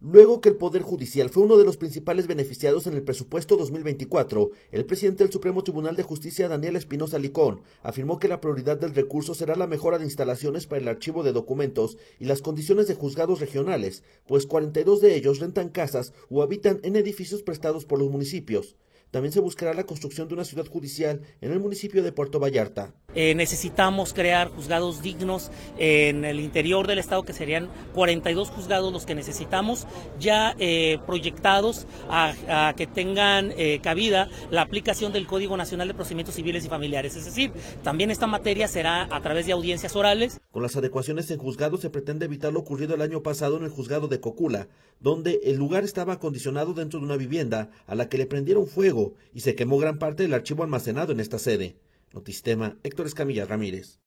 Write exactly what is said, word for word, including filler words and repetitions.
Luego que el Poder Judicial fue uno de los principales beneficiados en el presupuesto dos mil veinticuatro, el presidente del Supremo Tribunal de Justicia, Daniel Espinosa Licón, afirmó que la prioridad del recurso será la mejora de instalaciones para el archivo de documentos y las condiciones de juzgados regionales, pues cuarenta y dos de ellos rentan casas o habitan en edificios prestados por los municipios. También se buscará la construcción de una ciudad judicial en el municipio de Puerto Vallarta. Eh, necesitamos crear juzgados dignos en el interior del estado, que serían cuarenta y dos juzgados los que necesitamos, ya eh, proyectados a, a que tengan eh, cabida la aplicación del Código Nacional de Procedimientos Civiles y Familiares. Es decir, también esta materia será a través de audiencias orales. Con las adecuaciones en juzgados se pretende evitar lo ocurrido el año pasado en el juzgado de Cocula, donde el lugar estaba acondicionado dentro de una vivienda a la que le prendieron fuego y se quemó gran parte del archivo almacenado en esta sede. Notistema, Héctor Escamilla Ramírez.